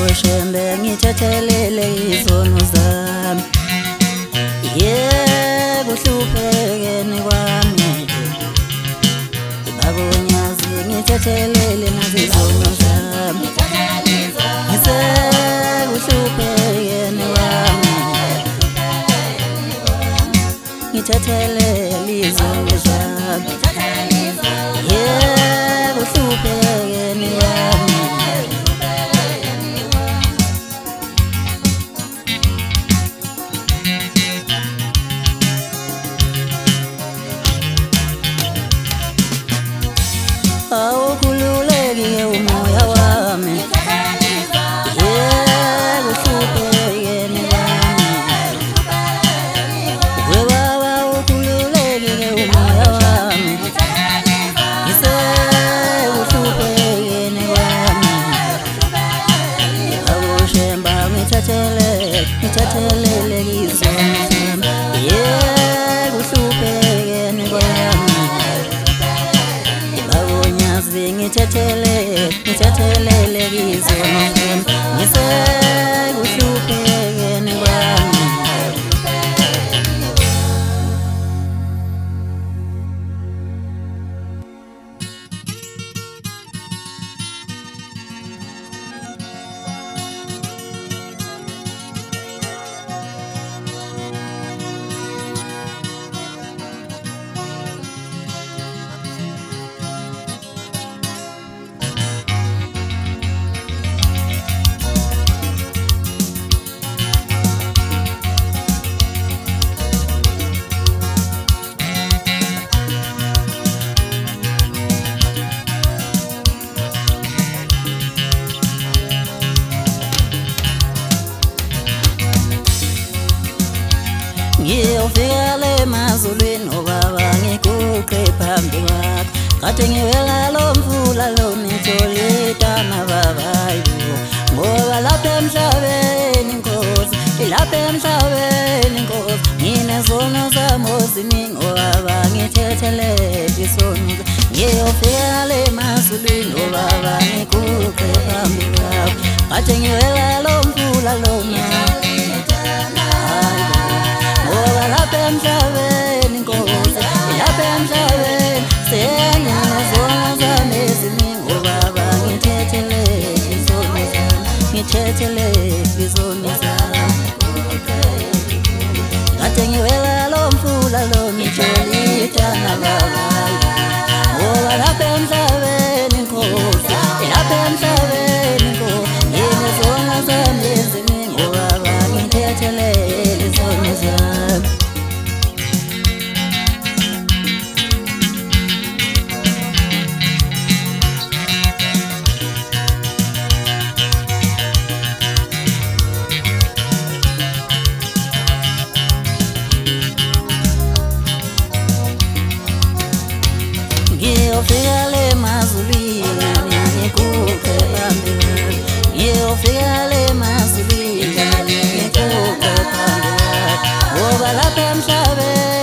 Awushembe ngithethelele izono zami yebo uhluphekene kwami babonyazi ngithethelele nazo izono zami uhluphekene kwami ngithethelele izono zami yebo uhluphekene kwami awukhululeke umoya wami yebo uhluphekene kwami webaba ukhululeke umoya wami uhluphekene kwami awushemba ngithathelele izono zami yebo uhluphekene kwami ngithethelele izono zami ngisekuhluphekene kwami ngiyofika le mazulwini obaba ngiguqe phambi kwakho kade ngiwela lo mfula lo nitholitana babayo ngoba lapha emhlabeni Nkosi lapha emhlabeni Nkosi nginezono zami eziningi obaba ngithethelele izono ngiyofika le mazulwini obaba ngiguqe phambi kwakho kade ngiwela lo mfula lo lapha emhlabeni Nkosi lapha emhlabeni senginezono zami eziningi obaba ngithethelele izono zami kade ngiwela lo mfula lo nitholitana babayo ngoba lapha emhlabeni Nkosi lapha emhlabeni Nkosi nginezono zami eziningi obaba ngithethelele izono zami ngiyofika le mazulwini ngiguqe phambi kwakho ngiyofika le mazulwini ngiguqe phambi kwakho ngoba lapha emhlabeni